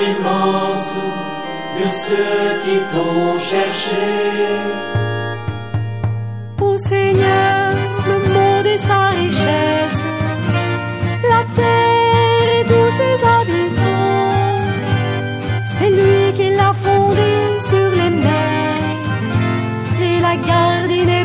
immense de ceux qui t'ont cherché. Ô Seigneur, le monde et sa richesse, la terre et tous ses habitants, c'est lui qui l'a fondée sur les mers et l'a gardée